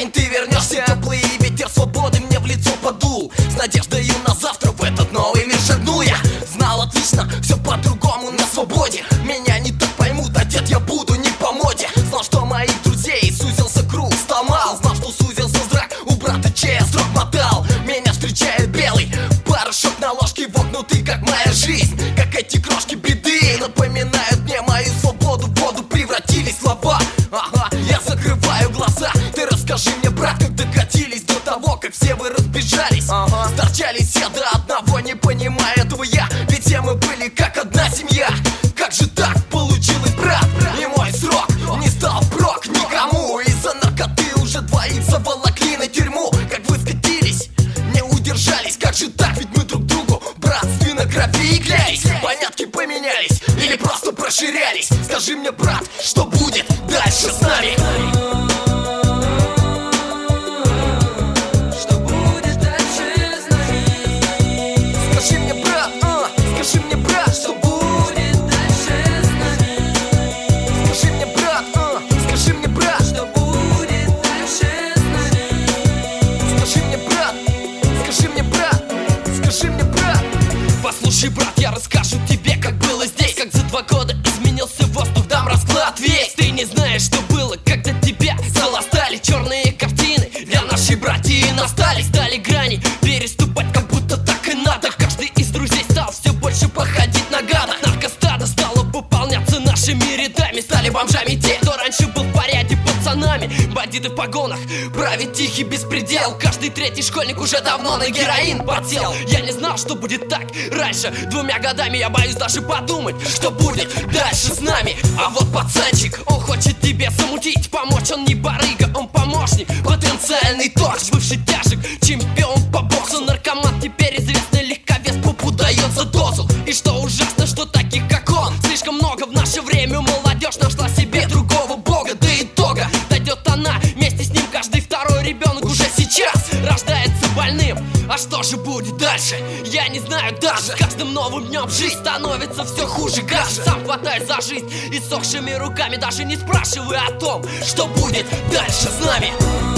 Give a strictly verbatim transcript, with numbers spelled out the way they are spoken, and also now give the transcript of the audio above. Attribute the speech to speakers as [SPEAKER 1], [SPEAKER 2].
[SPEAKER 1] парень, ты вернешься. Теплый ветер свободы мне в лицо подул. С надеждою на завтра в этот новый мир шагнул я. Знал отлично, все по-другому на свободе. Меня не так поймут, одет я буду не по моде. Знал, что моих друзей сузился круг, стал мал. Знал, что сузился зрак, у брата чей я срок мотал. Меня встречает белый порошок на ложке, вогнутый, как моя жизнь. Как эти крошки беды напоминают мне мою свободу. В воду превратились слова. Ага, я закрываю глаза. Ты расскажи мне, брат, как докатились до того, как все вы разбежались. Ага. Сторчались все до одного, не понимая этого я. Ведь все мы были как одна семья. Как же так получилось, брат? И мой срок не стал впрок никому. Из-за наркоты уже двоих заволокли на тюрьму. Как вы скатились, не удержались. Как же так, ведь мы друг другу братственно крови и клялись. Понятки поменялись или просто проширялись. Скажи мне, брат, что будет дальше с нами? Скажи мне, брат, а, скажи мне, брат, что будет дальше с нами? Скажи мне, брат, а, скажи мне, брат, что будет дальше с нами? Скажи мне, брат, скажи мне, брат, скажи мне, брат. Послушай, брат, я расскажу тебе, как было здесь. Как за два года изменился воздух, дам расклад весь. Ты не знаешь, что было, когда тебя заластали черные картины. Для нашей братьи настали, стали грани переступать, как будто так и надо. Каждый из друзей стал все больше походить на гада. Наркостадо стало пополняться нашими рядами. Стали бомжами те, кто раньше был в порядке пацанами. Бандиты в погонах, правит тихий беспредел. Каждый третий школьник уже давно на героин подсел. Я не знал, что будет так раньше. Двумя годами я боюсь даже подумать, что будет дальше с нами. А вот пацанчик, он хочет тебе замутить. Помочь он не барыга, он помощник. Потенциальный торч, бывший тяжек, чемпион по боксу. Наркоман теперь известный легковес, пупу дает за дозу. И что ужасно, что таких как он слишком много в наше время. Молодежь нашла себе другого бога. До итога дойдет она, вместе с ним каждый второй ребенок уже сейчас рождается больным. А что же будет дальше? Я не знаю даже. С каждым новым днем жизнь становится все хуже. Каждый сам хватает за жизнь иссохшими руками, даже не спрашивая о том, что будет дальше с нами.